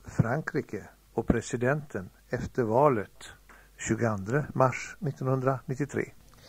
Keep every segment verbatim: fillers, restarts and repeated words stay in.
Frankrike och presidenten efter valet tjugoandra mars nittonhundranittiotre.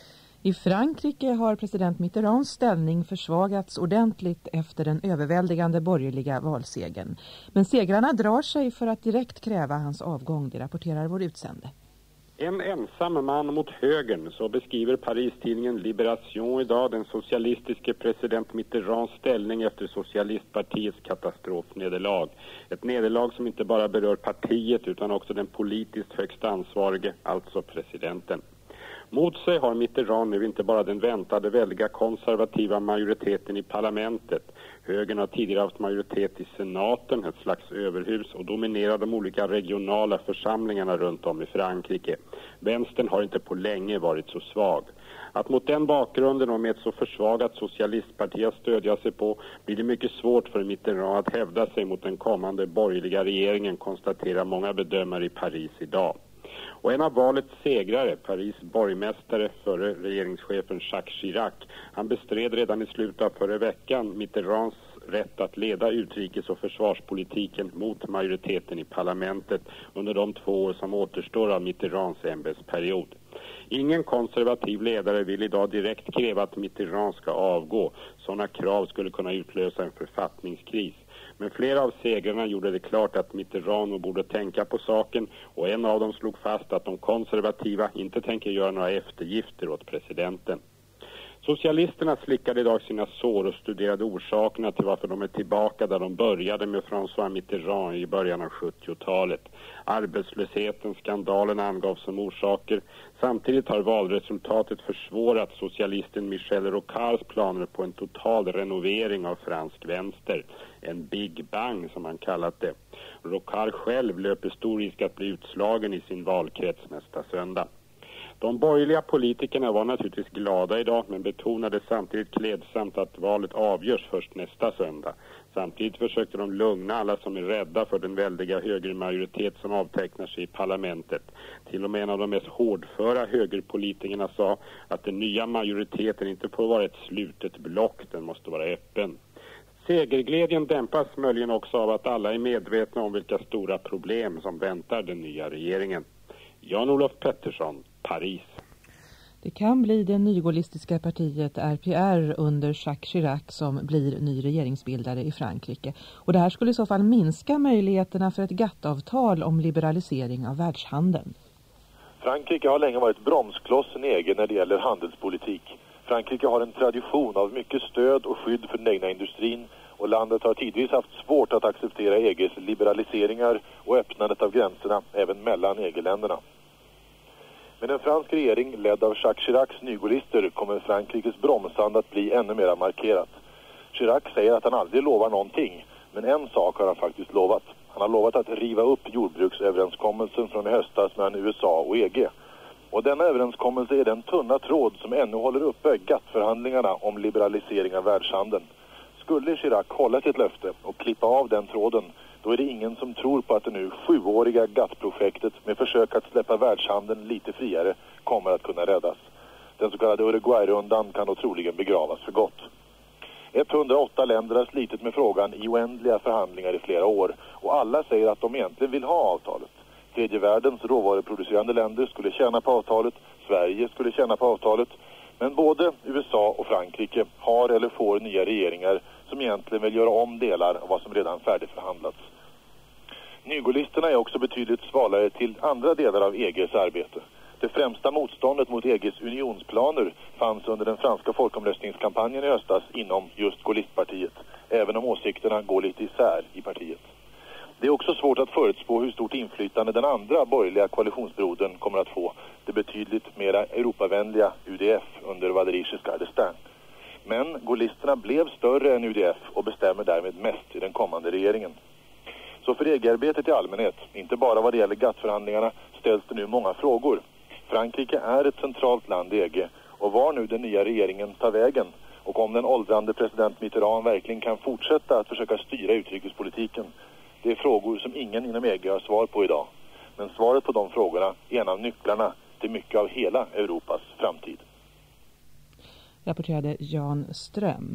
I Frankrike har president Mitterrands ställning försvagats ordentligt efter den överväldigande borgerliga valsegern. Men segrarna drar sig för att direkt kräva hans avgång, det rapporterar vår utsände. En ensam man mot högern, så beskriver Paris-tidningen Libération idag den socialistiske president Mitterrands ställning efter socialistpartiets katastrofnederlag. Ett nederlag som inte bara berör partiet utan också den politiskt högst ansvarige, alltså presidenten. Mot sig har Mitterrand nu inte bara den väntade väldiga konservativa majoriteten i parlamentet. Högern har tidigare haft majoritet i senaten, ett slags överhus, och dominerar de olika regionala församlingarna runt om i Frankrike. Vänstern har inte på länge varit så svag. Att mot den bakgrunden och med ett så försvagat socialistparti att stödja sig på blir det mycket svårt för Mitterrand att hävda sig mot den kommande borgerliga regeringen, konstaterar många bedömare i Paris idag. Och en av valets segrare, Paris borgmästare före regeringschefen Jacques Chirac, han bestred redan i slutet av förra veckan Mitterrands rätt att leda utrikes- och försvarspolitiken mot majoriteten i parlamentet under de två år som återstår av Mitterrands ämbetsperiod. Ingen konservativ ledare vill idag direkt kräva att Mitterrand ska avgå. Sådana krav skulle kunna utlösa en författningskris. Men flera av segrarna gjorde det klart att Mitterrand borde tänka på saken, och en av dem slog fast att de konservativa inte tänker göra några eftergifter åt presidenten. Socialisterna slickade idag sina sår och studerade orsakerna till varför de är tillbaka där de började med François Mitterrand i början av sjuttiotalet. Arbetslösheten, skandalen angavs som orsaker. Samtidigt har valresultatet försvårat socialisten Michel Rocards planer på en total renovering av fransk vänster. En Big Bang som han kallat det. Rocard själv löper stor risk att bli utslagen i sin valkrets nästa söndag. De borgerliga politikerna var naturligtvis glada idag, men betonade samtidigt klädsamt att valet avgörs först nästa söndag. Samtidigt försökte de lugna alla som är rädda för den väldiga högermajoritet som avtecknar sig i parlamentet. Till och med en av de mest hårdföra högerpolitikerna sa att den nya majoriteten inte får vara ett slutet block, den måste vara öppen. Segerglädjen dämpas möjligen också av att alla är medvetna om vilka stora problem som väntar den nya regeringen. Jan-Olof Pettersson, Paris. Det kan bli det nygaulistiska partiet R P R under Jacques Chirac som blir ny regeringsbildare i Frankrike. Och det här skulle i så fall minska möjligheterna för ett G A T T-avtal om liberalisering av världshandeln. Frankrike har länge varit bromsklossen i E G när det gäller handelspolitik. Frankrike har en tradition av mycket stöd och skydd för den egna industrin, och landet har tidvis haft svårt att acceptera E G:s liberaliseringar och öppnandet av gränserna även mellan E G-länderna. Med en fransk regering ledd av Jacques Chiracs nygaulister kommer Frankrikes bromsande att bli ännu mer markerat. Chirac säger att han aldrig lovar någonting, men en sak har han faktiskt lovat. Han har lovat att riva upp jordbruksöverenskommelsen från i höstas mellan U S A och E G. Och denna överenskommelse är den tunna tråd som ännu håller uppe G A T T-förhandlingarna om liberalisering av världshandeln. Skulle Chirac hålla sitt löfte och klippa av den tråden, då är det ingen som tror på att det nu sjuåriga G A T T-projektet med försök att släppa världshandeln lite friare kommer att kunna räddas. Den så kallade Uruguay-rundan kan då troligen begravas för gott. etthundraåtta länder har slitit med frågan i oändliga förhandlingar i flera år, och alla säger att de egentligen vill ha avtalet. Tredje världens råvaruproducerande länder skulle tjäna på avtalet, Sverige skulle tjäna på avtalet, men både U S A och Frankrike har eller får nya regeringar som egentligen vill göra om delar av vad som redan färdigförhandlats. Nygaulisterna är också betydligt svalare till andra delar av E G:s arbete. Det främsta motståndet mot E G:s unionsplaner fanns under den franska folkomröstningskampanjen i höstas inom just gaulistpartiet, även om åsikterna går lite isär i partiet. Det är också svårt att förutspå hur stort inflytande den andra borgerliga koalitionsbrodern kommer att få, det betydligt mera europavänliga U D F under Valéry Giscard d'Estaing. Men gaullisterna blev större än U D F och bestämmer därmed mest i den kommande regeringen. Så för E G-arbetet i allmänhet, inte bara vad det gäller G A T T-förhandlingarna, ställs det nu många frågor. Frankrike är ett centralt land i E G, och var nu den nya regeringen tar vägen, och om den åldrande president Mitterrand verkligen kan fortsätta att försöka styra utrikespolitiken, det är frågor som ingen inom E G har svar på idag. Men svaret på de frågorna är en av nycklarna till mycket av hela Europas framtid. Rapporterade Jan Ström.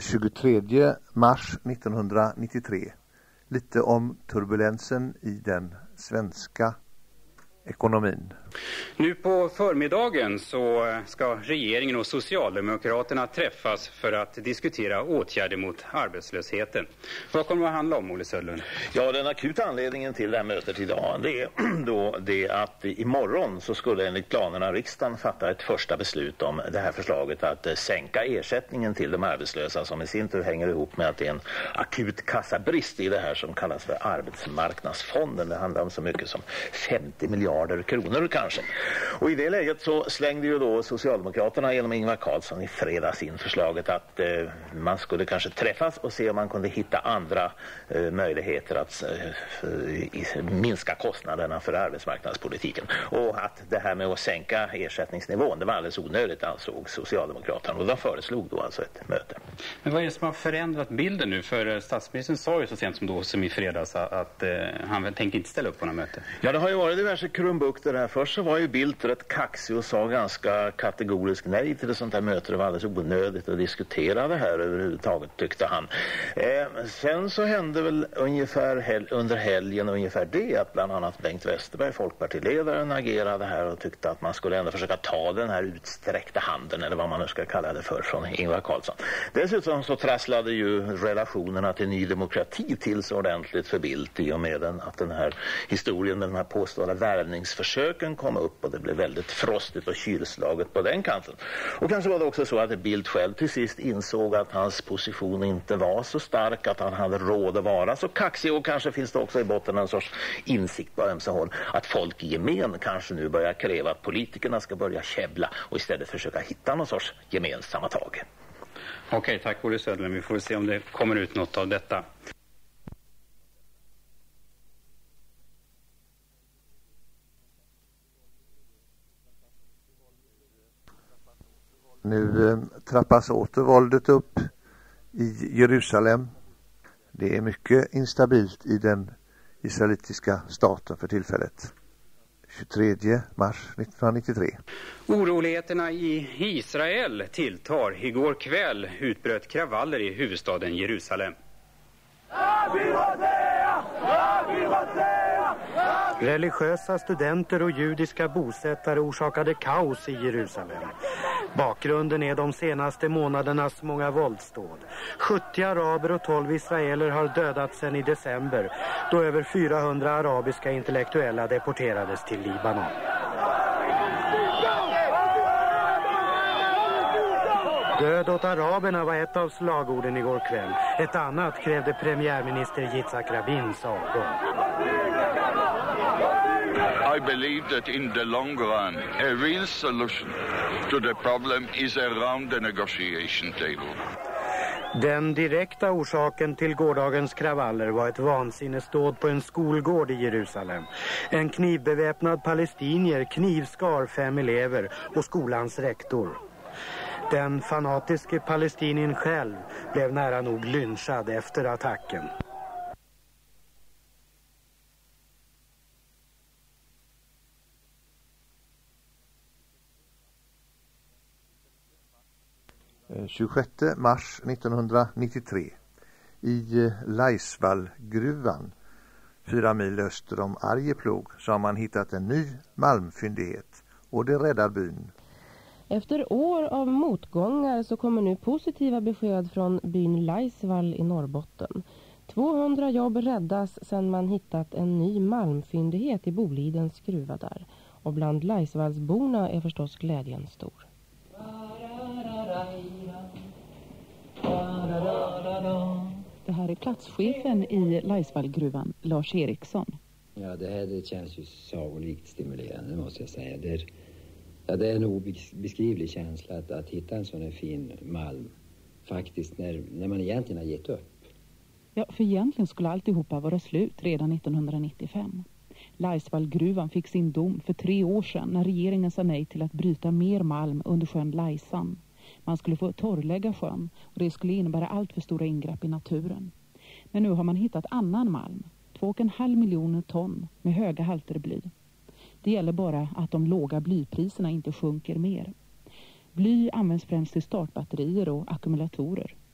tjugotredje mars nittonhundranittiotre. Lite om turbulensen i den svenska ekonomin. Nu på förmiddagen så ska regeringen och Socialdemokraterna träffas för att diskutera åtgärder mot arbetslösheten. Vad kommer det att handla om, Olle Söderlund? Ja, den akuta anledningen till det här mötet idag, det är då det att imorgon så skulle enligt planerna riksdagen fatta ett första beslut om det här förslaget att sänka ersättningen till de arbetslösa, som i sin tur hänger ihop med att det är en akut kassabrist i det här som kallas för arbetsmarknadsfonden. Det handlar om så mycket som femtio miljarder kronor kanske. Och i det läget så slängde ju då Socialdemokraterna genom Ingvar Carlsson i fredags in förslaget att eh, man skulle kanske träffas och se om man kunde hitta andra eh, möjligheter att eh, minska kostnaderna för arbetsmarknadspolitiken. Och att det här med att sänka ersättningsnivån, det var alldeles onödigt, ansåg Socialdemokraterna. Och de föreslog då alltså ett möte. Men vad är det som har förändrat bilden nu? För statsministern sa ju så sent som då som i fredags att eh, han tänker inte ställa upp på något möte. Ja, det har ju varit diverse krumbukter här. Först så var ju Bildt rätt kaxig och sa ganska kategoriskt nej till ett sånt här möte. Det var alldeles onödigt att diskutera det här överhuvudtaget, tyckte han. Eh, sen så hände väl ungefär hel- under helgen ungefär det att bland annat Bengt Westerberg, folkpartiledaren, agerade här och tyckte att man skulle ändå försöka ta den här utsträckta handen, eller vad man nu ska kalla det för, från Ingvar Carlsson. Dessutom så trasslade ju relationerna till Ny Demokrati till så ordentligt för Bildt i och med den, att den här historien med de här påstådda värvningsförsöken kom upp och det blev väldigt frostigt och kylslaget på den kanten. Och kanske var det också så att Bildt själv till sist insåg att hans position inte var så stark, att han hade råd att vara så kaxig, och kanske finns det också i botten en sorts insikt på ömse håll att folk i gemen kanske nu börjar kräva att politikerna ska börja käbbla och istället försöka hitta någon sorts gemensamma tag. Okej, tack Olle Söderlund. Vi får se om det kommer ut något av detta. Nu eh, trappas åter våldet upp i Jerusalem. Det är mycket instabilt i den israelitiska staten för tillfället. tjugotredje mars nittonhundranittiotre. Oroligheterna i Israel tilltar. Igår kväll utbröt kravaller i huvudstaden Jerusalem. Religiösa studenter och judiska bosättare orsakade kaos i Jerusalem. Bakgrunden är de senaste månadernas många våldsdåd. sjuttio araber och tolv israeler har dödats sedan i december, då över fyrahundra arabiska intellektuella deporterades till Libanon. Död åt araberna var ett av slagorden igår kväll. Ett annat krävde premiärminister Yitzhak Rabins avgång. I believe that in the long run, a real solution to the problem is around the negotiation table. Den direkta orsaken till gårdagens kravaller var ett vansinnesdåd på en skolgård i Jerusalem. En knivbeväpnad palestinier knivskar fem elever och skolans rektor. Den fanatiske palestinien själv blev nära nog lynchad efter attacken. tjugosjätte mars nittonhundranittiotre. I Laisvallgruvan, fyra mil öster om Arjeplog, så har man hittat en ny malmfyndighet och det räddar byn. Efter år av motgångar så kommer nu positiva besked från byn Laisvall i Norrbotten. tvåhundra jobb räddas sedan man hittat en ny malmfyndighet i Bolidens gruva där. Och bland Laisvallsborna är förstås glädjen stor. Det här är platschefen i Laisvallgruvan, Lars Eriksson. Ja, det här det känns ju sagolikt stimulerande, måste jag säga. Det är, ja, det är en obeskrivlig känsla att, att hitta en sån här fin malm. Faktiskt när, när man egentligen har gett upp. Ja, för egentligen skulle alltihopa vara slut redan nittonhundranittiofem. Laisvallgruvan fick sin dom för tre år sedan när regeringen sa nej till att bryta mer malm under sjön Laisan. Man skulle få torrlägga sjön och det skulle innebära allt för stora ingrepp i naturen. Men nu har man hittat annan malm, två och en halv miljoner ton med höga halter bly. Det gäller bara att de låga blypriserna inte sjunker mer. Bly används främst till startbatterier och ackumulatorer.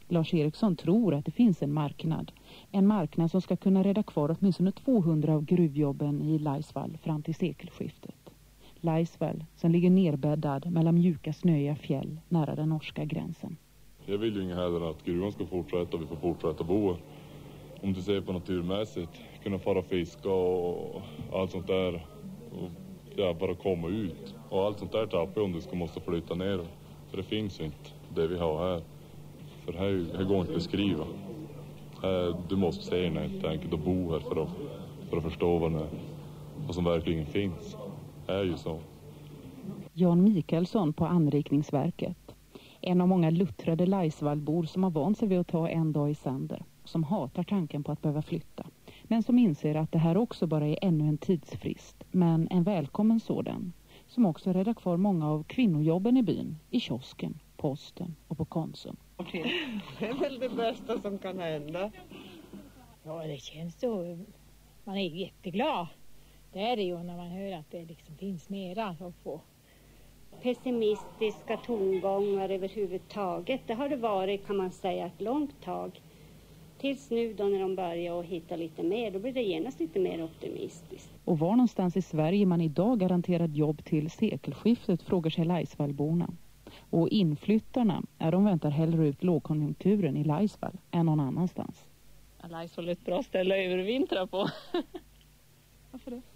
Lars Eriksson tror att det finns en marknad. En marknad som ska kunna rädda kvar åtminstone tvåhundra av gruvjobben i Laisvall fram till sekelskiftet. Laisvall som ligger nerbäddad mellan mjuka snöiga fjäll nära den norska gränsen. Jag vill ju inget heller att gruvan ska fortsätta och vi får fortsätta bo. Om du ser på naturmässigt, kunna fara fiska och allt sånt där. Och ja, bara komma ut. Och allt sånt där tappar om du ska måste flytta ner. För det finns inte det vi har här. För här, här går inte att beskriva. Här, du måste se den helt enkelt och bo här för att, för att förstå vad, det, vad som verkligen finns. Det är ju så. Jan Mikaelsson på Anrikningsverket. En av många luttrade Laisvallbor som har vant sig vid att ta en dag i sänder. Som hatar tanken på att behöva flytta. Men som inser att det här också bara är ännu en tidsfrist. Men en välkommen sådan. Som också räddar kvar många av kvinnojobben i byn. I kiosken, posten och på Konsum. Det är väl det bästa som kan hända. Ja, det känns så. Man är jätteglad. Det är det ju när man hör att det liksom finns mera att få. Pessimistiska tongångar överhuvudtaget. Det har det varit, kan man säga, ett långt tag. Tills nu då när de börjar att hitta lite mer, då blir det genast lite mer optimistiskt. Och var någonstans i Sverige man idag garanterat jobb till sekelskiftet, frågar sig Laisvallborna. Och inflyttarna, är de väntar hellre ut lågkonjunkturen i Laisvall än någon annanstans. Ja, Laisvall är ett bra ställe att övervintra på. Varför det?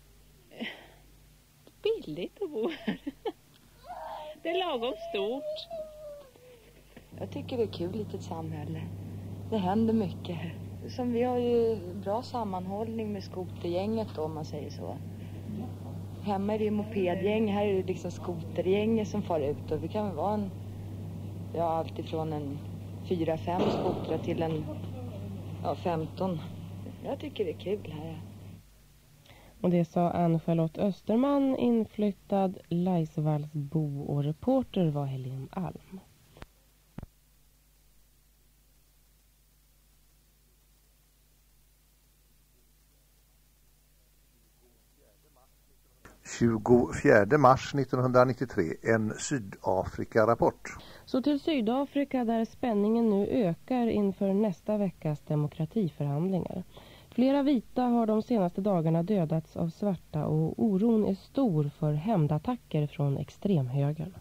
Billigt att bo här. Det är lagom stort. Jag tycker det är kul litet samhälle. Det händer mycket. Som vi har ju bra sammanhållning med skotergänget då, om man säger så. Hemma är det ju mopedgäng, här är det liksom skotergänget som far ut. Och vi kan väl vara en, ja, allt ifrån en fyra, fem skotrar till en ja, femton. Jag tycker det är kul här. Och det sa Ann-Charlotte Österman, inflyttad Laisvallsbo, och reporter var Helene Alm. tjugofjärde mars nittonhundranittiotre, en Sydafrika-rapport. Så till Sydafrika där spänningen nu ökar inför nästa veckas demokratiförhandlingar. Flera vita har de senaste dagarna dödats av svarta och oron är stor för hämndattacker från extremhögern.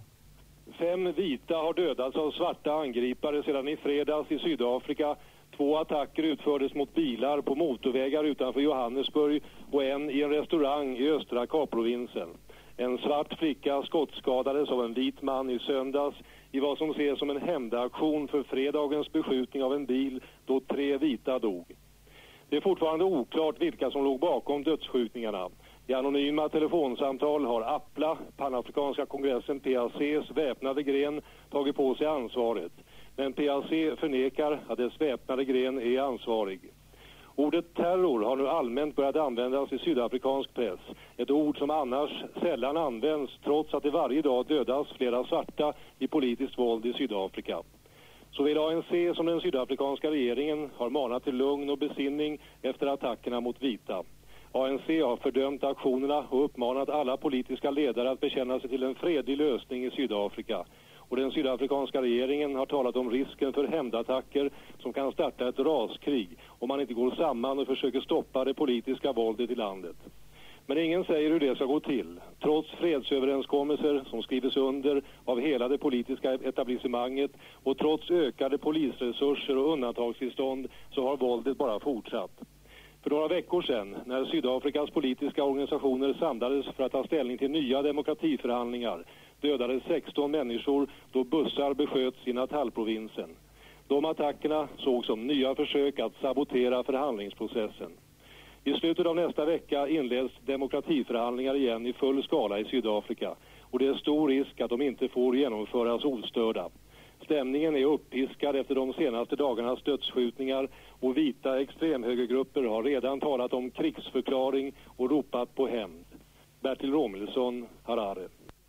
Fem vita har dödats av svarta angripare sedan i fredags i Sydafrika. Två attacker utfördes mot bilar på motorvägar utanför Johannesburg och en i en restaurang i östra Kaprovinsen. En svart flicka skottskadades av en vit man i söndags i vad som ses som en hämndaktion för fredagens beskjutning av en bil då tre vita dog. Det är fortfarande oklart vilka som låg bakom dödsskjutningarna. I anonyma telefonsamtal har APLA, Panafrikanska kongressen P A C:s väpnade gren, tagit på sig ansvaret. Men P A C förnekar att dess väpnade gren är ansvarig. Ordet terror har nu allmänt börjat användas i sydafrikansk press. Ett ord som annars sällan används trots att det varje dag dödas flera svarta i politiskt våld i Sydafrika. Såväl A N C som den sydafrikanska regeringen har manat till lugn och besinning efter attackerna mot vita. A N C har fördömt aktionerna och uppmanat alla politiska ledare att bekänna sig till en fredlig lösning i Sydafrika. Och den sydafrikanska regeringen har talat om risken för hämndattacker som kan starta ett raskrig om man inte går samman och försöker stoppa det politiska våldet i landet. Men ingen säger hur det ska gå till. Trots fredsöverenskommelser som skrivs under av hela det politiska etablissemanget och trots ökade polisresurser och undantagstillstånd så har våldet bara fortsatt. För några veckor sedan, när Sydafrikas politiska organisationer samlades för att ta ställning till nya demokratiförhandlingar, dödades sexton människor då bussar besköts i Natalprovinsen. De attackerna sågs som nya försök att sabotera förhandlingsprocessen. I slutet av nästa vecka inleds demokratiförhandlingar igen i full skala i Sydafrika och det är stor risk att de inte får genomföras ostörda. Stämningen är uppiskad efter de senaste dagarnas dödsskjutningar och vita extremhögergrupper har redan talat om krigsförklaring och ropat på hämnd. Bertil Romilsson, Harare.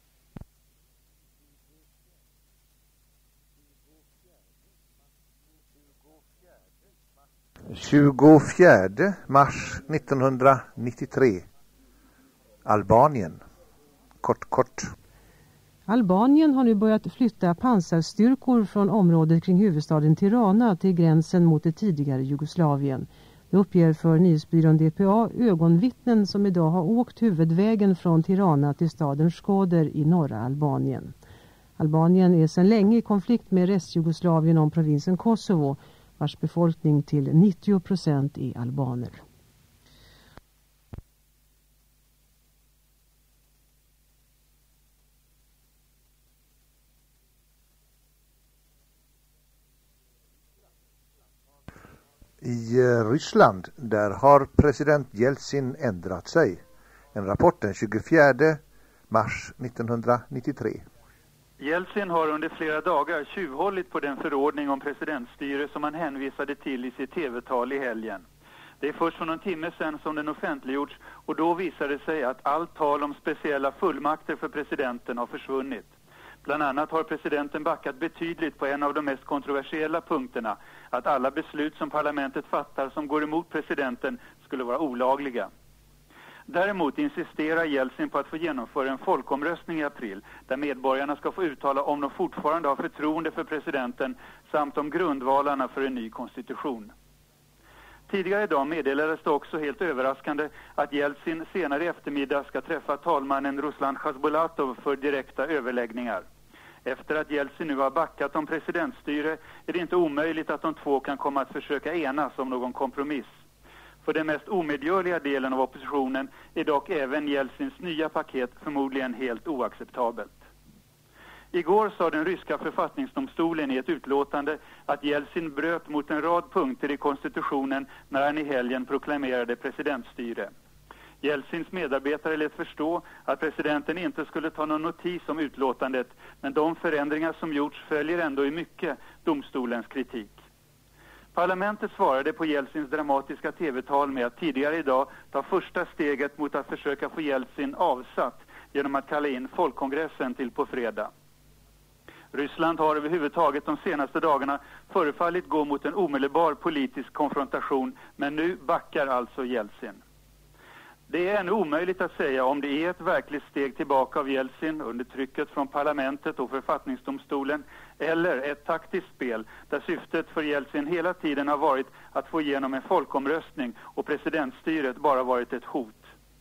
tjugofjärde mars nittonhundranittiotre, Albanien. Kort, kort. Albanien har nu börjat flytta pansarstyrkor från området kring huvudstaden Tirana till gränsen mot det tidigare Jugoslavien. Det uppger för nyhetsbyrån D P A ögonvittnen som idag har åkt huvudvägen från Tirana till staden Skåder i norra Albanien. Albanien är sedan länge i konflikt med restjugoslavien om provinsen Kosovo, vars befolkning till nittio procent är albaner. I Ryssland, där har president Jeltsin ändrat sig. En rapport den tjugofjärde mars nittonhundranittiotre. Jeltsin har under flera dagar tjuvhållit på den förordning om presidentstyre som han hänvisade till i sitt tv-tal i helgen. Det är först för någon timme sedan som den offentliggjorts och då visade det sig att allt tal om speciella fullmakter för presidenten har försvunnit. Bland annat har presidenten backat betydligt på en av de mest kontroversiella punkterna, att alla beslut som parlamentet fattar som går emot presidenten skulle vara olagliga. Däremot insisterar Jeltsin på att få genomföra en folkomröstning i april där medborgarna ska få uttala om de fortfarande har förtroende för presidenten samt om grundvalarna för en ny konstitution. Tidigare idag meddelades det också helt överraskande att Jeltsin senare i eftermiddag ska träffa talmannen Ruslan Khasbulatov för direkta överläggningar. Efter att Jeltsin nu har backat om presidentstyre är det inte omöjligt att de två kan komma att försöka enas om någon kompromiss. För den mest omedgörliga delen av oppositionen är dock även Jeltsins nya paket förmodligen helt oacceptabelt. Igår sa den ryska författningsdomstolen i ett utlåtande att Jeltsin bröt mot en rad punkter i konstitutionen när han i helgen proklamerade presidentstyre. Jeltsins medarbetare lät förstå att presidenten inte skulle ta någon notis om utlåtandet, men de förändringar som gjorts följer ändå i mycket domstolens kritik. Parlamentet svarade på Jeltsins dramatiska tv-tal med att tidigare idag ta första steget mot att försöka få Jeltsin avsatt genom att kalla in folkkongressen till på fredag. Ryssland har överhuvudtaget de senaste dagarna förefallit gå mot en omedelbar politisk konfrontation, men nu backar alltså Jeltsin. Det är ännu omöjligt att säga om det är ett verkligt steg tillbaka av Jeltsin under trycket från parlamentet och författningsdomstolen eller ett taktiskt spel där syftet för Jeltsin hela tiden har varit att få igenom en folkomröstning och presidentstyret bara varit ett hot.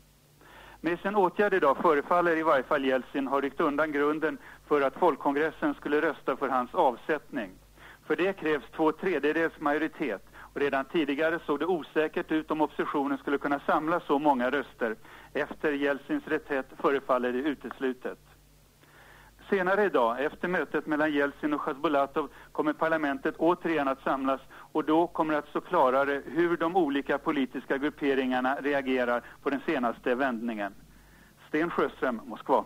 Med sin åtgärd idag förefaller i varje fall Jeltsin ha ryckt undan grunden för att folkkongressen skulle rösta för hans avsättning. För det krävs två tredjedels majoritet. Och redan tidigare såg det osäkert ut om oppositionen skulle kunna samla så många röster. Efter Jeltsins reträtt förefaller det uteslutet. Senare idag, efter mötet mellan Jeltsin och Khasbulatov, kommer parlamentet återigen att samlas och då kommer det att stå klarare hur de olika politiska grupperingarna reagerar på den senaste vändningen. Sten Sjöström, Moskva.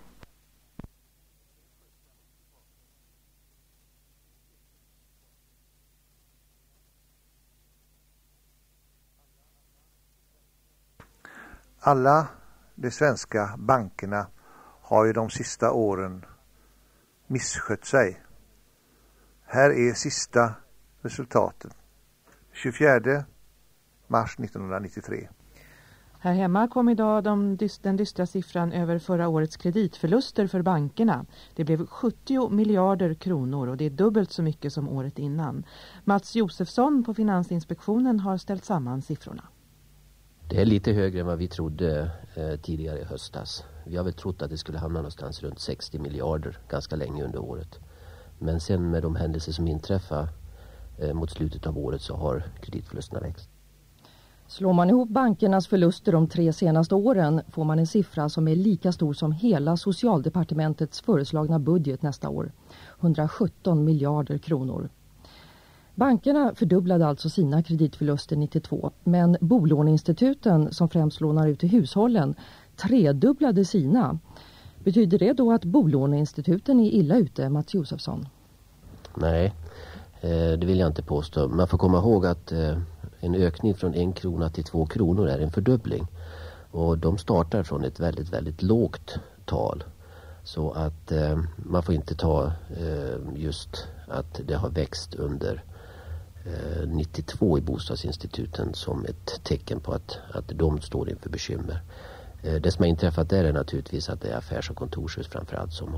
Alla de svenska bankerna har ju de sista åren misskött sig. Här är sista resultatet. tjugofjärde mars nittonhundranittiotre. Här hemma kom idag de, den dystra siffran över förra årets kreditförluster för bankerna. Det blev sjuttio miljarder kronor och det är dubbelt så mycket som året innan. Mats Josefsson på Finansinspektionen har ställt samman siffrorna. Det är lite högre än vad vi trodde eh, tidigare i höstas. Vi har väl trott att det skulle hamna någonstans runt sextio miljarder ganska länge under året. Men sen med de händelser som inträffar eh, mot slutet av året så har kreditförlusterna växt. Slår man ihop bankernas förluster de tre senaste åren får man en siffra som är lika stor som hela socialdepartementets föreslagna budget nästa år. hundrasjutton miljarder kronor. Bankerna fördubblade alltså sina kreditförluster nittiotvå, men bolåneinstituten som främst lånar ut till hushållen tredubblade sina. Betyder det då att bolåneinstituten är illa ute, Mats Josefsson? Nej, det vill jag inte påstå. Man får komma ihåg att en ökning från en krona till två kronor är en fördubbling. Och de startar från ett väldigt, väldigt lågt tal. Så att man får inte ta just att det har växt under nittiotvå i bostadsinstituten som ett tecken på att, att de står inför bekymmer. Det som har inträffat där är naturligtvis att det är affärs- och kontorshus framförallt som har,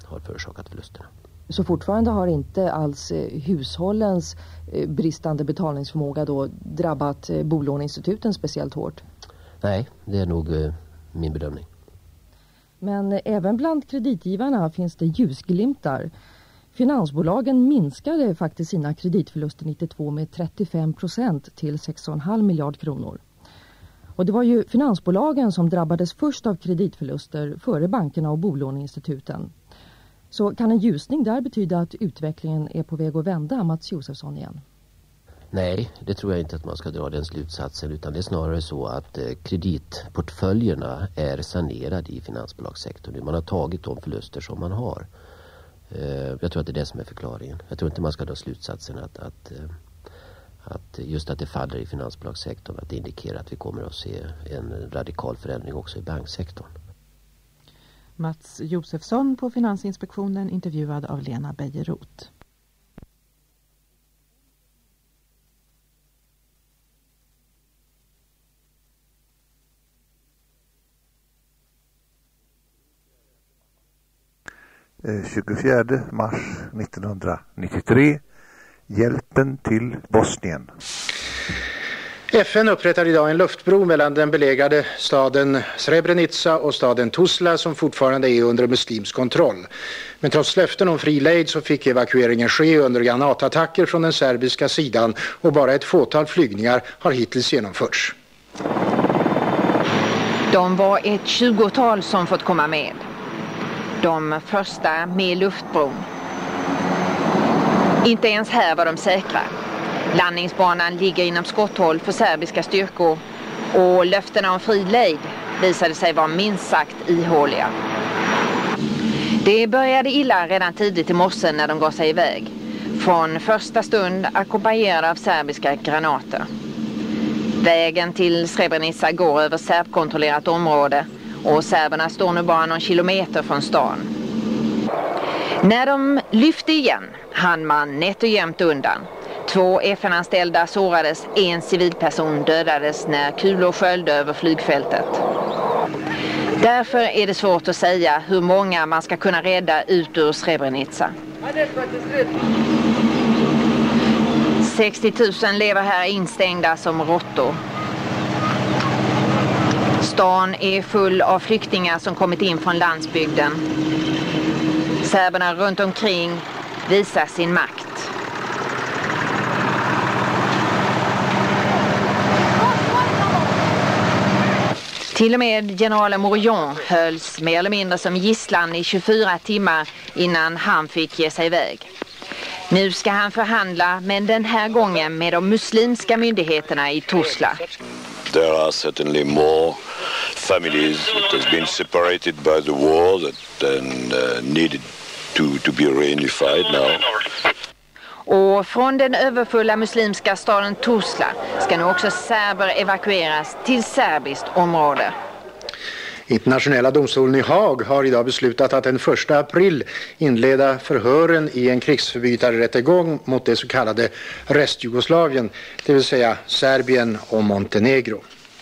har förorsakat förlusterna. Så fortfarande har inte alls hushållens bristande betalningsförmåga då drabbat bolåneinstituten speciellt hårt? Nej, det är nog min bedömning. Men även bland kreditgivarna finns det ljusglimtar. Finansbolagen minskade faktiskt sina kreditförluster nittiotvå med trettiofem procent till sex komma fem miljard kronor. Och det var ju finansbolagen som drabbades först av kreditförluster före bankerna och bolåneinstituten. Så kan en ljusning där betyda att utvecklingen är på väg att vända, Mats Josefsson igen? Nej, det tror jag inte att man ska dra den slutsatsen, utan det är snarare så att eh, kreditportföljerna är sanerade i finansbolagssektorn. Man har tagit de förluster som man har. Eh, jag tror att det är det som är förklaringen. Jag tror inte man ska dra slutsatsen att, att, eh, att just att det faller i finansbolagssektorn, att det indikerar att vi kommer att se en radikal förändring också i banksektorn. Mats Josefsson på Finansinspektionen, intervjuad av Lena Beijeroth. tjugofjärde mars nittonhundranittiotre. Hjälpen till Bosnien. F N upprättar idag en luftbro mellan den belägrade staden Srebrenica och staden Tuzla som fortfarande är under muslimsk kontroll. Men trots löften om fri lejd så fick evakueringen ske under granatattacker från den serbiska sidan och bara ett fåtal flygningar har hittills genomförts. De var ett tjugotal som fått komma med. De första med luftbron. Inte ens här var de säkra. Landningsbanan ligger inom skotthåll för serbiska styrkor och löftena om fri lejd visade sig vara minst sagt ihåliga. Det började illa redan tidigt i morse när de gav sig iväg. Från första stund ackompanjerade av serbiska granater. Vägen till Srebrenica går över serbkontrollerat område och serberna står nu bara någon kilometer från stan. När de lyfte igen hann man nätt och jämnt undan. Två F N-anställda sårades, en civilperson dödades när kulor sköljde över flygfältet. Därför är det svårt att säga hur många man ska kunna rädda ut ur Srebrenica. sextio tusen lever här instängda som råttor. Stan är full av flyktingar som kommit in från landsbygden. Serberna runt omkring visar sin makt. Till och med generalen Mourion hölls mer eller mindre som gisslan i tjugofyra timmar innan han fick ge sig iväg. Nu ska han förhandla, men den här gången med de muslimska myndigheterna i Tuzla. There are certainly more families that has been separated by the war that then uh, needed to, to be reunified now. Och från den överfulla muslimska staden Tuzla ska nu också serber evakueras till serbiskt område. Internationella domstolen i Haag har idag beslutat att den första april inleda förhören i en krigsförbrytarrättegång mot det så kallade restjugoslavien, det vill säga Serbien och Montenegro.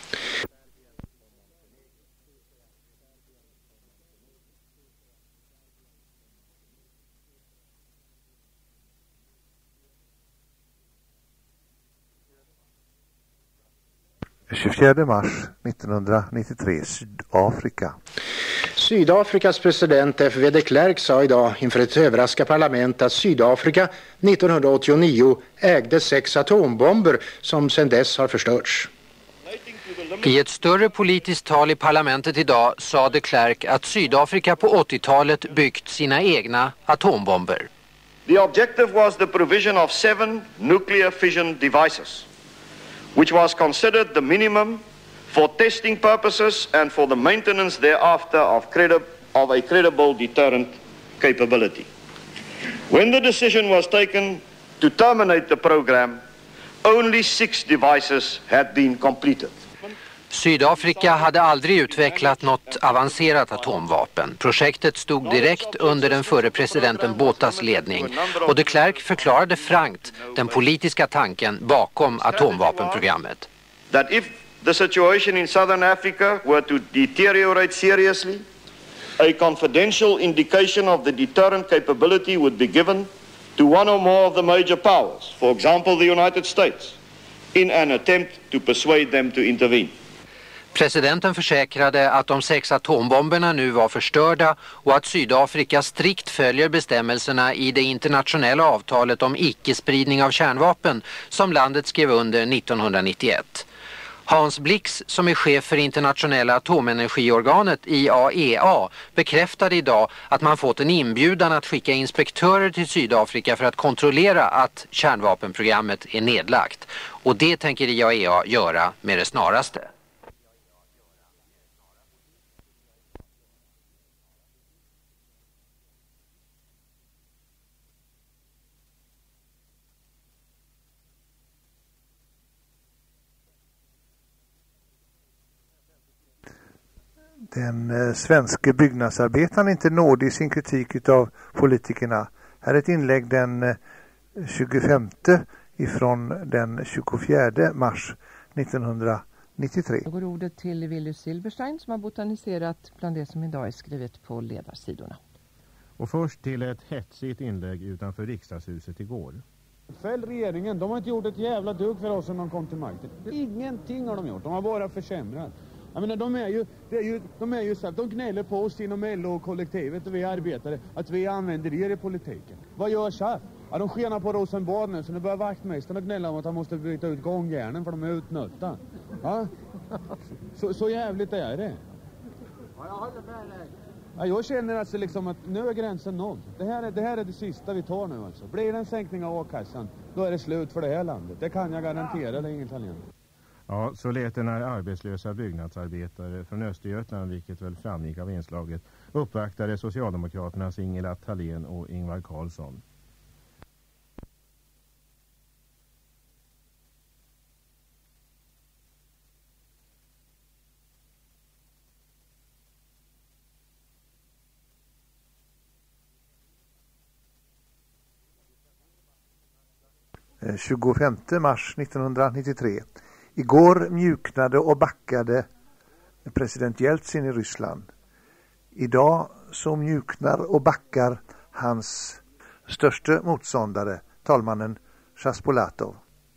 tjugofjärde mars nittonhundranittiotre, Sydafrika. Sydafrikas president F W de Klerk sa idag inför ett överraskande parlament att Sydafrika nittonhundraåttionio ägde sex atombomber som sedan dess har förstörts. I ett större politiskt tal i parlamentet idag sa de Klerk att Sydafrika på åttiotalet byggt sina egna atombomber. The objective was the provision of seven nuclear fission devices, which was considered the minimum for testing purposes and for the maintenance thereafter of, credi- of a credible deterrent capability. When the decision was taken to terminate the program, only six devices had been completed. Sydafrika hade aldrig utvecklat något avancerat atomvapen. Projektet stod direkt under den förre presidenten Bothas ledning och de Klerk förklarade frankt den politiska tanken bakom atomvapenprogrammet. That if the situation in Southern Africa were to deteriorate seriously, a confidential indication of the deterrent capability would be given to one or more of the major powers, for example the United States, in an attempt to persuade them to intervene. Presidenten försäkrade att de sex atombomberna nu var förstörda och att Sydafrika strikt följer bestämmelserna i det internationella avtalet om icke-spridning av kärnvapen som landet skrev under nittonhundranittioett. Hans Blix, som är chef för internationella atomenergiorganet I A E A, bekräftade idag att man fått en inbjudan att skicka inspektörer till Sydafrika för att kontrollera att kärnvapenprogrammet är nedlagt. Och det tänker I A E A göra med det snaraste. Den eh, svenska byggnadsarbetaren är inte nådig i sin kritik av politikerna. Här är ett inlägg den eh, tjugofemte ifrån den tjugofjärde mars nittonhundranittiotre. Jag går ordet till Willy Silberstein som har botaniserat bland det som idag är skrivet på ledarsidorna. Och först till ett hetsigt inlägg utanför riksdagshuset igår. Fäll regeringen, de har inte gjort ett jävla dugg för oss när de kom till makten. Ingenting har de gjort, de har bara försämrat. Jag menar, de är ju, det är ju, de är ju så att de gnäller på oss inom L O-kollektivet och vi arbetare att vi använder er i politiken. Vad gör S A F? Ja, de skenar på Rosenbad nu så nu börjar vaktmästaren gnälla om att han måste byta ut gångjärnen för de är utnötta. Ja? Så, så jävligt är det. Ja, jag håller med dig. Ja, jag känner alltså liksom att nu är gränsen nådd. Det här är, det här är det sista vi tar nu alltså. Blir det en sänkning av A-kassan, då är det slut för det här landet. Det kan jag garantera, det är ingen talent. Ja, så lät det när arbetslösa byggnadsarbetare från Östergötland, vilket väl framgick av inslaget, uppvaktade Socialdemokraternas Ingela Thalén och Ingvar Carlsson. tjugofemte mars nittonhundranittiotre. Igår mjuknade och backade president Jeltsin i Ryssland. Idag så mjuknar och backar hans största motståndare, talmannen Chaspolatov.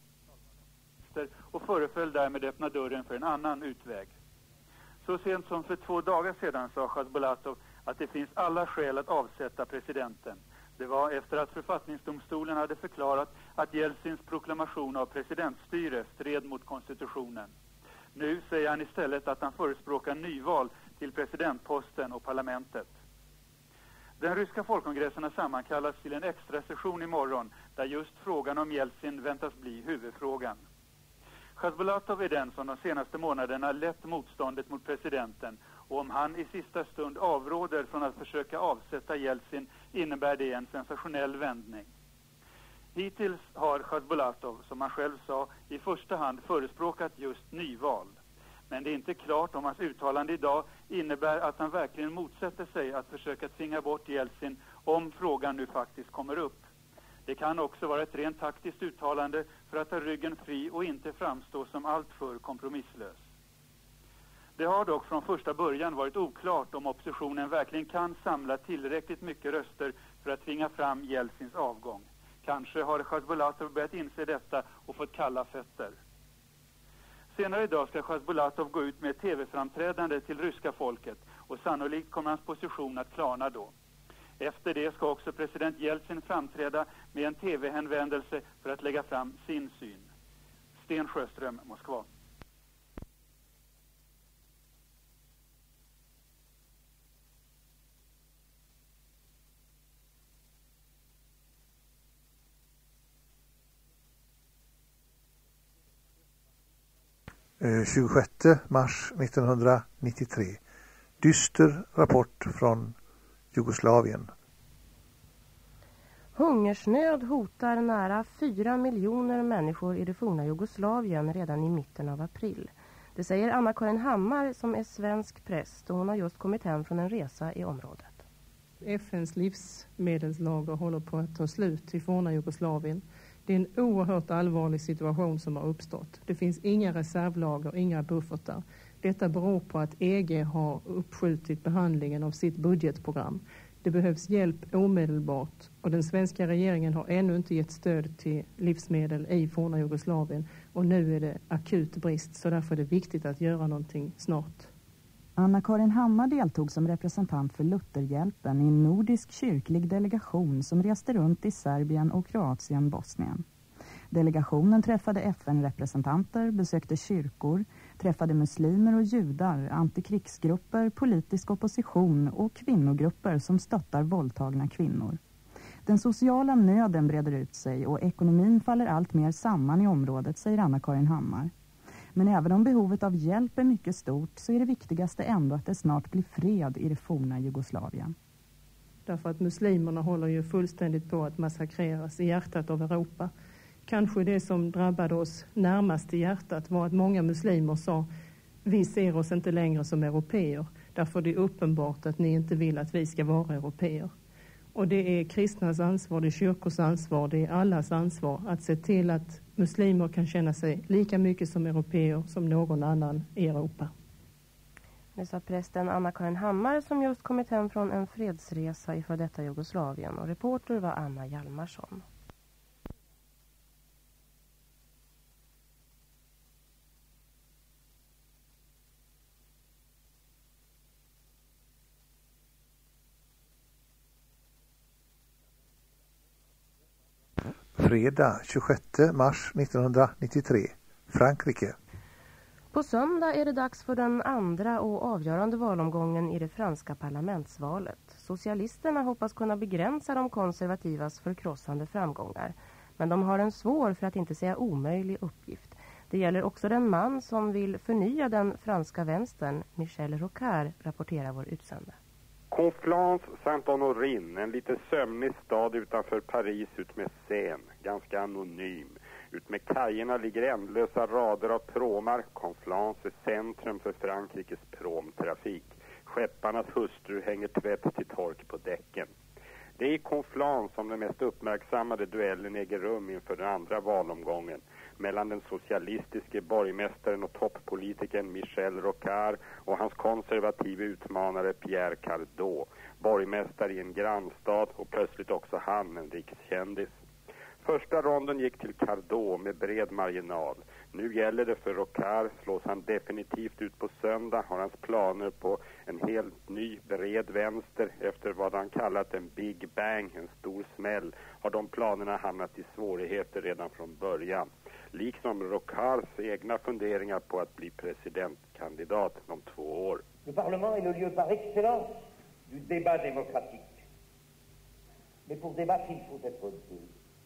Och föreföll därmed öppna dörren för en annan utväg. Så sent som för två dagar sedan sa Chaspolatov att det finns alla skäl att avsätta presidenten. Det var efter att författningsdomstolen hade förklarat att Jeltsins proklamation av presidentstyre stred mot konstitutionen. Nu säger han istället att han förespråkar nyval till presidentposten och parlamentet. Den ryska folkkongressen har sammankallats till en extra session imorgon där just frågan om Jeltsin väntas bli huvudfrågan. Chaspolatov är den som de senaste månaderna lett motståndet mot presidenten, och om han i sista stund avråder från att försöka avsätta Jeltsin innebär det en sensationell vändning. Hittills har Chaspolatov, som han själv sa, i första hand förespråkat just nyval. Men det är inte klart om hans uttalande idag innebär att han verkligen motsätter sig att försöka tvinga bort Jeltsin om frågan nu faktiskt kommer upp. Det kan också vara ett rent taktiskt uttalande för att ha ryggen fri och inte framstå som alltför kompromisslös. Det har dock från första början varit oklart om oppositionen verkligen kan samla tillräckligt mycket röster för att tvinga fram Jeltsins avgång. Kanske har Chaspolatov börjat inse detta och fått kalla fötter. Senare idag ska Chaspolatov gå ut med ett tv-framträdande till ryska folket och sannolikt kommer hans position att klarna då. Efter det ska också president Jeltsin framträda med en tv-hänvändelse för att lägga fram sin syn. Sten Sjöström, Moskva. tjugosjätte mars nittonhundranittiotre. Dyster rapport från Jugoslavien. Hungersnöd hotar nära fyra miljoner människor i det forna Jugoslavien redan i mitten av april. Det säger Anna-Karin Hammar som är svensk präst, och hon har just kommit hem från en resa i området. F N:s livsmedelslager håller på att ta slut i forna Jugoslavien. Det är en oerhört allvarlig situation som har uppstått. Det finns inga reservlager, inga buffertar. Detta beror på att E G har uppskjutit behandlingen av sitt budgetprogram. Det behövs hjälp omedelbart och den svenska regeringen har ännu inte gett stöd till livsmedel i forna Jugoslavien. Och nu är det akut brist, så därför är det viktigt att göra någonting snart. Anna-Karin Hammar deltog som representant för Lutherhjälpen i en nordisk kyrklig delegation som reste runt i Serbien och Kroatien, Bosnien. Delegationen träffade F N-representanter, besökte kyrkor, träffade muslimer och judar, antikrigsgrupper, politisk opposition och kvinnogrupper som stöttar våldtagna kvinnor. Den sociala nöden breder ut sig och ekonomin faller allt mer samman i området, säger Anna-Karin Hammar. Men även om behovet av hjälp är mycket stort så är det viktigaste ändå att det snart blir fred i det forna Jugoslavien. Därför att muslimerna håller ju fullständigt på att massakreras i hjärtat av Europa. Kanske det som drabbade oss närmast i hjärtat var att många muslimer sa: vi ser oss inte längre som europeer, därför det är uppenbart att ni inte vill att vi ska vara europeer. Och det är kristnas ansvar, det är kyrkors ansvar, det är allas ansvar att se till att muslimer kan känna sig lika mycket som europeer som någon annan i Europa. Det sa prästen Anna-Karin Hammar som just kommit hem från en fredsresa i för detta Jugoslavien, och reporter var Anna Hjalmarsson. Fredag tjugosjätte mars nittonhundranittiotre, Frankrike. På söndag är det dags för den andra och avgörande valomgången i det franska parlamentsvalet. Socialisterna hoppas kunna begränsa de konservativas förkrossande framgångar. Men de har en svår, för att inte säga omöjlig, uppgift. Det gäller också den man som vill förnya den franska vänstern, Michel Rocard, rapporterar vår utsända. Conflans Saint-Honorin, en lite sömnig stad utanför Paris ut med Seine, ganska anonym. Ut med kajerna ligger ändlösa rader av pråmar. Conflans är centrum för Frankrikes pråmtrafik. Skepparnas hustru hänger tvätt till tork på däcken. Det är i Conflans som den mest uppmärksammade duellen äger rum inför den andra valomgången mellan den socialistiske borgmästaren och topppolitikern Michel Rocard och hans konservativa utmanare Pierre Cardot, borgmästare i en grannstad och plötsligt också han en rikskändis. Första ronden gick till Cardot med bred marginal. Nu gäller det för Rocard. Slås han definitivt ut på söndag har hans planer på en helt ny bred vänster efter vad han kallat en Big Bang, en stor smäll, har de planerna hamnat i svårigheter redan från början. Liksom Rocards egna funderingar på att bli presidentkandidat om två år. Le Parlement est le lieu par excellence du débat démocratique. Mais pour débattre, il faut être deux.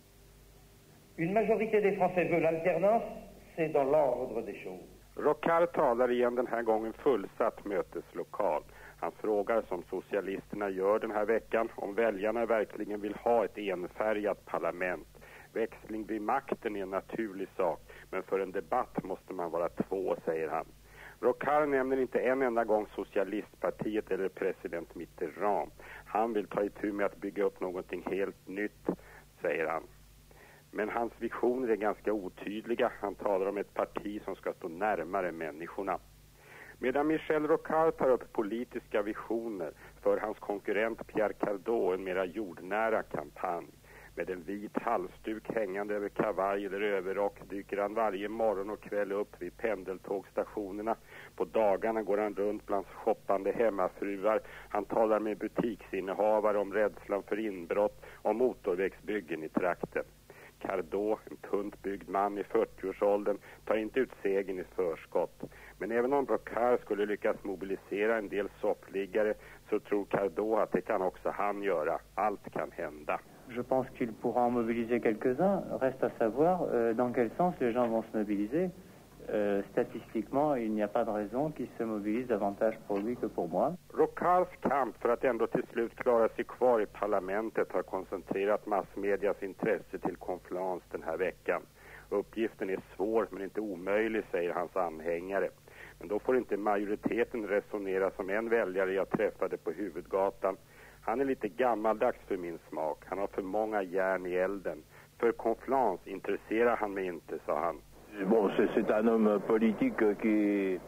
Une majorité des Français veut l'alternance, c'est dans l'ordre des choses. Rocard talar igen den här gången fullsatt möteslokal. Han frågar, som socialisterna gör den här veckan, om väljarna verkligen vill ha ett enfärgat parlament. Växling vid makten är en naturlig sak, men för en debatt måste man vara två, säger han. Rocard nämner inte en enda gång socialistpartiet eller president Mitterrand. Han vill ta itu med att bygga upp någonting helt nytt, säger han. Men hans visioner är ganska otydliga. Han talar om ett parti som ska stå närmare människorna. Medan Michel Rocard tar upp politiska visioner för hans konkurrent Pierre Cardot en mera jordnära kampanj. Med en vit halsduk hängande över kavaj eller överrock dyker han varje morgon och kväll upp vid pendeltågstationerna. På dagarna går han runt bland shoppande hemmafruar. Han talar med butiksinnehavare om rädslan för inbrott och motorvägsbyggen i trakten. Cardot, en tunt byggd man i fyrtioårsåldern, tar inte ut segern i förskott. Men även om Rocard skulle lyckas mobilisera en del soffliggare så tror Cardot att det kan också han göra. Allt kan hända. Je pense qu'il pourra en mobiliser quelques-uns. Reste à savoir euh, dans quel sens les gens vont se mobiliser. Euh, statistiquement, il n'y a pas de raison qu'il se mobilise davantage pour lui que pour moi. Rocards kamp för att ändå till slut klara sig kvar i parlamentet har koncentrerat massmedias intresse till Conflans den här veckan. Uppgiften är svår men inte omöjlig, säger hans anhängare. Men då får inte majoriteten resonera som en väljare jag träffade på huvudgatan. Han är lite gammaldags för min smak. Han har för många järn i elden. För Conflans intresserar han mig inte, sa han. Bon, c'est un homme politique qui,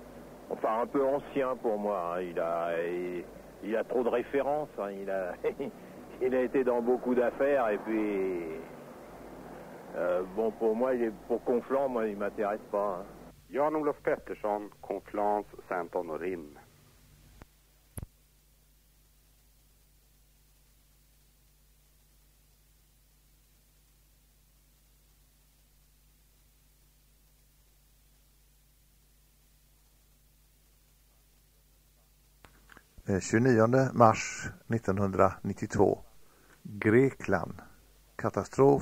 enfin un peu ancien pour moi. Il a, il, il a trop de références. Hein. Il, a, il a été dans beaucoup d'affaires et puis euh, bon, pour moi, il est, pour Conflans, moi, il m'intéresse pas. Hein. Jan-Olof Pettersson, Conflans, Saint-Honorin. tjugonionde mars nittonhundranittiotvå. Grekland. Katastrof.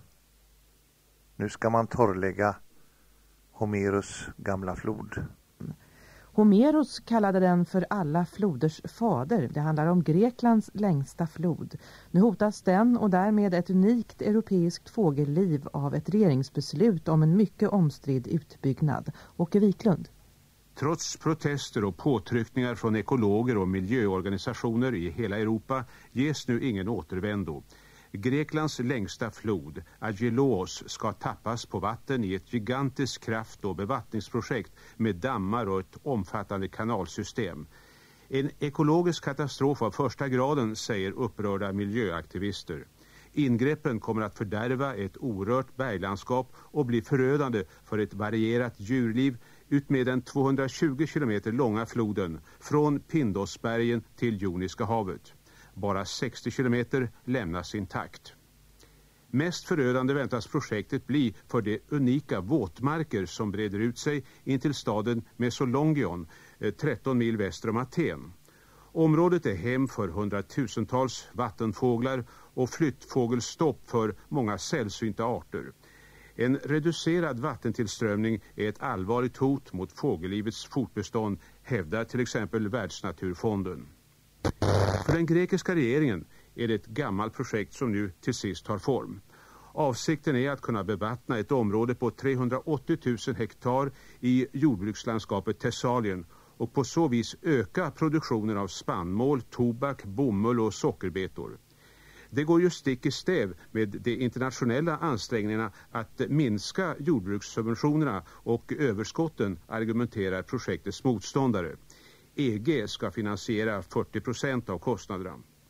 Nu ska man torrlägga Homeros gamla flod. Homeros kallade den för alla floders fader. Det handlar om Greklands längsta flod. Nu hotas den och därmed ett unikt europeiskt fågelliv av ett regeringsbeslut om en mycket omstridd utbyggnad. Åke Wiklund. Trots protester och påtryckningar från ekologer och miljöorganisationer i hela Europa ges nu ingen återvändo. Greklands längsta flod, Aggelos, ska tappas på vatten i ett gigantiskt kraft- och bevattningsprojekt med dammar och ett omfattande kanalsystem. En ekologisk katastrof av första graden, säger upprörda miljöaktivister. Ingreppen kommer att fördärva ett orört berglandskap och bli förödande för ett varierat djurliv ut med den tvåhundratjugo kilometer långa floden från Pindosbergen till Joniska havet. Bara sextio kilometer lämnas intakt. Mest förödande väntas projektet bli för de unika våtmarker som breder ut sig in till staden Mesolongion, tretton mil väster om Aten. Området är hem för hundratusentals vattenfåglar och flyttfågelstopp för många sällsynta arter. En reducerad vattentillströmning är ett allvarligt hot mot fågellivets fortbestånd, hävdar till exempel Världsnaturfonden. För den grekiska regeringen är det ett gammalt projekt som nu till sist tar form. Avsikten är att kunna bevattna ett område på trehundraåttio tusen hektar i jordbrukslandskapet Thessalien och på så vis öka produktionen av spannmål, tobak, bomull och sockerbetor. Det går ju stick i stäv med de internationella ansträngningarna att minska jordbrukssubventionerna och överskotten, argumenterar projektets motståndare. E G ska finansiera fyrtio procent av kostnaderna.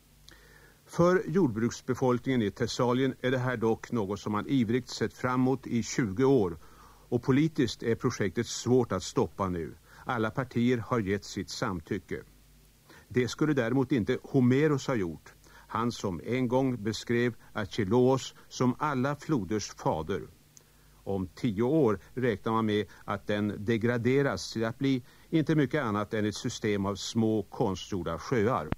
För jordbruksbefolkningen i Thessalien är det här dock något som man ivrigt sett framåt i tjugo år och politiskt är projektet svårt att stoppa nu. Alla partier har gett sitt samtycke. Det skulle däremot inte Homeros ha gjort. Han som en gång beskrev Aggelos som alla floders fader. Om tio år räknar man med att den degraderas till att bli inte mycket annat än ett system av små konstgjorda sjöar.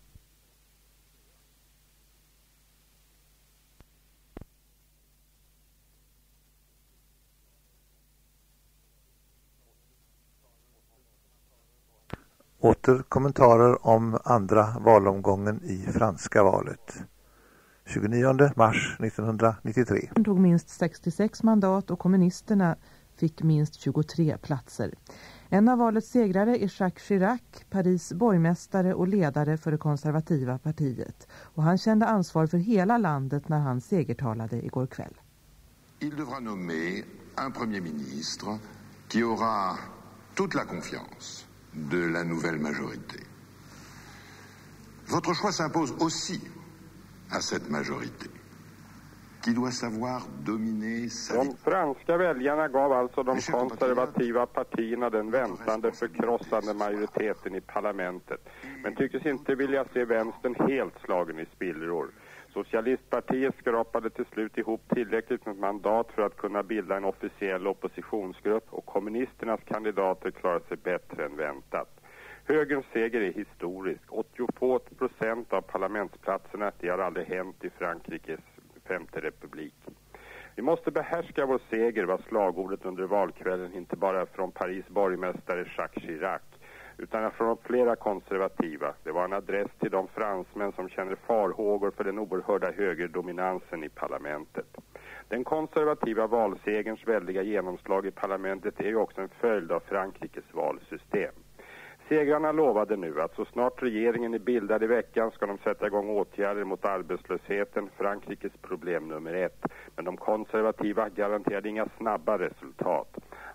Åter kommentarer om andra valomgången i franska valet. tjugonionde mars nittonhundranittiotre. Han tog minst sextiosex mandat och kommunisterna fick minst tjugotre platser. En av valets segrare är Jacques Chirac, Paris borgmästare och ledare för det konservativa partiet. Och han kände ansvar för hela landet när han segertalade igår kväll. Il devra nommer un premier ministre qui aura toute la confiance de la nouvelle majorité. Votre choix s'impose aussi à cette majorité qui doit savoir dominer sa vie. De franska väljarna gav alltså de konservativa partierna den väntande förkrossande majoriteten i parlamentet, men tycktes inte vilja se vänstern helt slagen i spillror. Socialistpartiet skrapade till slut ihop tillräckligt med mandat för att kunna bilda en officiell oppositionsgrupp och kommunisternas kandidater klarade sig bättre än väntat. Högerns seger är historisk. åttiotvå procent av parlamentsplatserna, det har aldrig hänt i Frankrikes femte republik. Vi måste behärska vår seger, var slagordet under valkvällen, inte bara från Paris borgmästare Jacques Chirac utan från flera konservativa. Det var en adress till de fransmän som känner farhågor för den oerhörda högerdominansen i parlamentet. Den konservativa valsegerns väldiga genomslag i parlamentet är ju också en följd av Frankrikes valsystem. Segrarna lovade nu att så snart regeringen är bildad i veckan ska de sätta igång åtgärder mot arbetslösheten, Frankrikes problem nummer ett. Men de konservativa garanterade inga snabba resultat.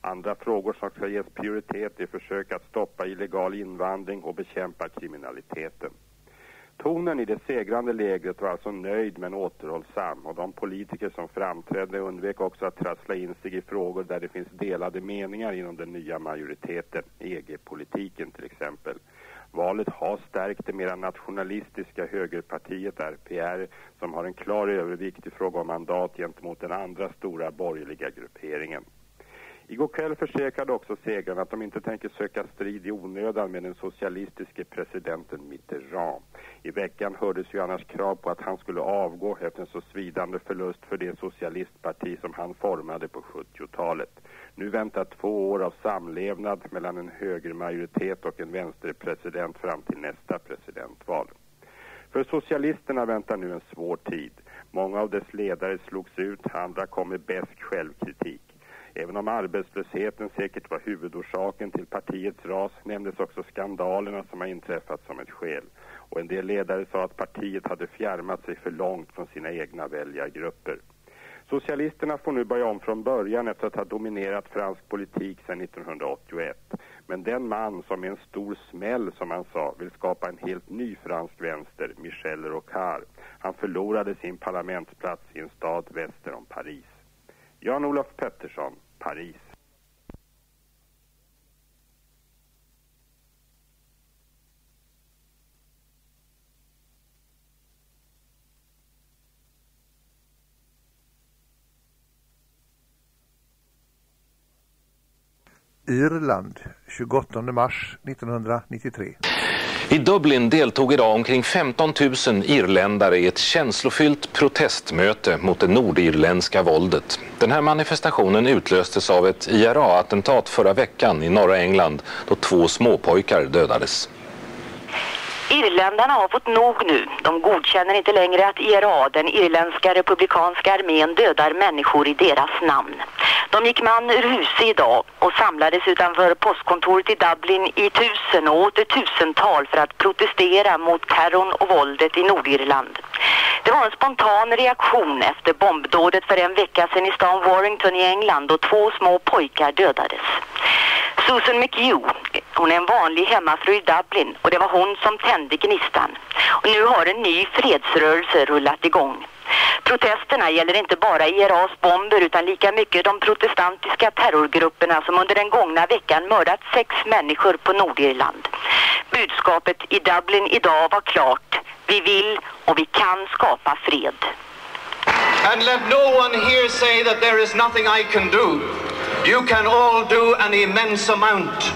Andra frågor som ska ges prioritet är försök att stoppa illegal invandring och bekämpa kriminaliteten. Tonen i det segrande lägret var alltså nöjd men återhållsam, och de politiker som framträdde undvek också att trassla in sig i frågor där det finns delade meningar inom den nya majoriteten, E G-politiken till exempel. Valet har stärkt det mera nationalistiska högerpartiet R P R, som har en klar övervikt i fråga om mandat gentemot den andra stora borgerliga grupperingen. Igår kväll försäkrade också segrarna att de inte tänker söka strid i onödan med den socialistiske presidenten Mitterrand. I veckan hördes ju annars krav på att han skulle avgå efter en så svidande förlust för det socialistparti som han formade på sjuttiotalet. Nu väntar två år av samlevnad mellan en högermajoritet och en vänsterpresident fram till nästa presidentval. För socialisterna väntar nu en svår tid. Många av dess ledare slogs ut, andra kom med besk självkritik. Även om arbetslösheten säkert var huvudorsaken till partiets ras nämndes också skandalerna som har inträffat som ett skäl. Och en del ledare sa att partiet hade fjärmat sig för långt från sina egna väljargrupper. Socialisterna får nu börja om från början efter att ha dominerat fransk politik sedan nittonhundraåttioett. Men den man som med en stor smäll, som han sa, vill skapa en helt ny fransk vänster, Michel Rocard, han förlorade sin parlamentsplats i en stad väster om Paris. Jan-Olof Pettersson, Paris. Irland, tjugoåttonde mars nittonhundranittiotre. I Dublin deltog idag omkring femton tusen irländare i ett känslofyllt protestmöte mot det nordirländska våldet. Den här manifestationen utlöstes av ett I R A-attentat förra veckan i norra England då två småpojkar dödades. Irländarna har fått nog nu. De godkänner inte längre att I R A, den irländska republikanska armén, dödar människor i deras namn. De gick man ur huset idag och samlades utanför postkontoret i Dublin i tusen och åter tusental för att protestera mot terrorn och våldet i Nordirland. Det var en spontan reaktion efter bombdådet för en vecka sedan i stan Warrington i England då två små pojkar dödades. Susan McHugh, hon är en vanlig hemmafru i Dublin och det var hon som tände gnistan. Och nu har en ny fredsrörelse rullat igång. Protesterna gäller inte bara I R A:s bomber utan lika mycket de protestantiska terrorgrupperna som under den gångna veckan mördat sex människor på Nordirland. Budskapet i Dublin idag var klart. Vi vill och vi kan skapa fred. And let no one here say that there is nothing I can do. You can all do an immense amount.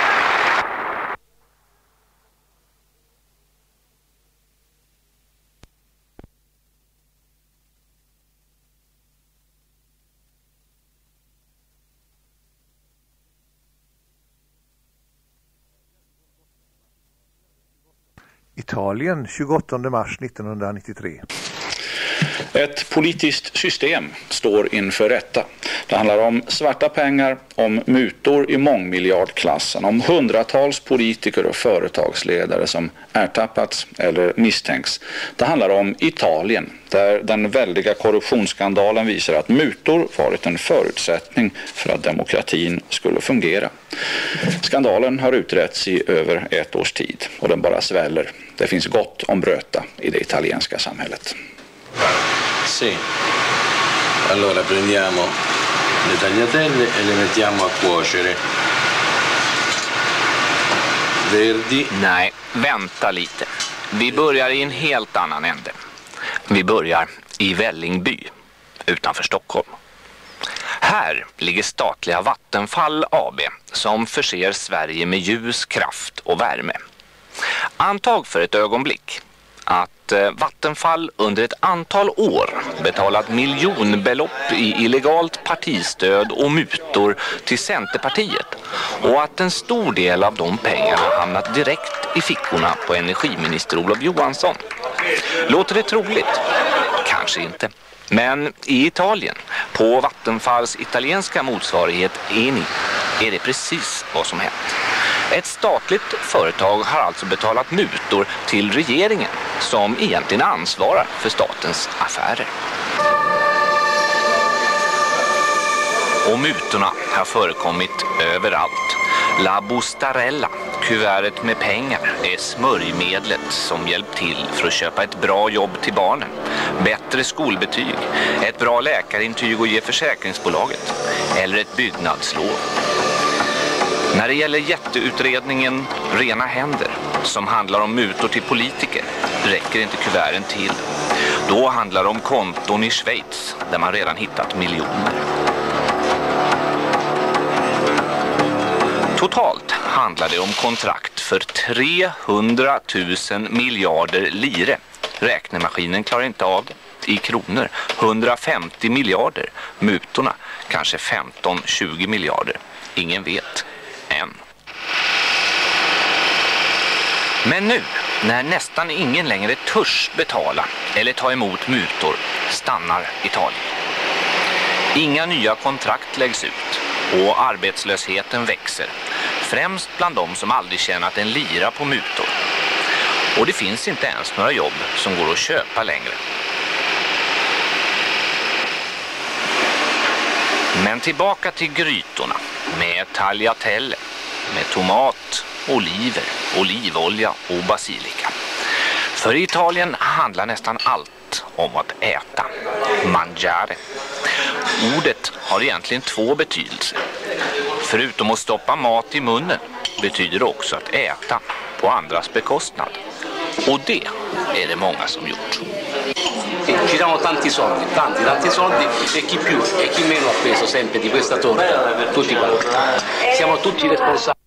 Italien, tjugoåttonde mars nittonhundranittiotre. Ett politiskt system står inför rätta. Det handlar om svarta pengar, om mutor i mångmiljardklassen, om hundratals politiker och företagsledare som ertappats eller misstänks. Det handlar om Italien, där den väldiga korruptionsskandalen visar att mutor varit en förutsättning för att demokratin skulle fungera. Skandalen har utretts i över ett års tid och den bara sväller. Det finns gott om bröta i det italienska samhället. Sì, allora prendiamo le tagliatelle e le mettiamo a cuocere. Verdi. Nej, vänta lite. Vi börjar i en helt annan ände. Vi börjar i Vällingby, utanför Stockholm. Här ligger statliga Vattenfall A B som förser Sverige med ljus, kraft och värme. Antag för ett ögonblick att Vattenfall under ett antal år betalat miljonbelopp i illegalt partistöd och mutor till Centerpartiet och att en stor del av de pengarna hamnat direkt i fickorna på energiminister Olof Johansson. Låter det troligt? Kanske inte. Men i Italien, på Vattenfalls italienska motsvarighet Eni, är det precis vad som hänt. Ett statligt företag har alltså betalat mutor till regeringen som egentligen ansvarar för statens affärer. Och mutorna har förekommit överallt. La Bustarella, kuvertet med pengar, är smörjmedlet som hjälpt till för att köpa ett bra jobb till barnen, bättre skolbetyg, ett bra läkarintyg och ge försäkringsbolaget, eller ett byggnadslov. När det gäller jätteutredningen Rena händer, som handlar om mutor till politiker, räcker inte kuverten till. Då handlar det om konton i Schweiz, där man redan hittat miljoner. Totalt handlar det om kontrakt för trehundratusen miljarder lire. Räknemaskinen klarar inte av det. I kronor hundrafemtio miljarder. Mutorna kanske femton till tjugo miljarder. Ingen vet än. Men nu, när nästan ingen längre törs betala eller ta emot mutor, stannar Italien. Inga nya kontrakt läggs ut och arbetslösheten växer. Främst bland de som aldrig tjänat en lira på mutor. Och det finns inte ens några jobb som går att köpa längre. Men tillbaka till grytorna med tagliatelle, med tomat, oliver, olivolja och basilika. För i Italien handlar nästan allt om att äta. Mangiare. Ordet har egentligen två betydelser. Förutom att stoppa mat i munnen betyder det också att äta på andras bekostnad. Och det är det många som gjort. Ci danno tanti soldi, tanti, tanti soldi e chi più e chi meno ha preso sempre di questa torta, tutti quanti. Siamo tutti responsabili.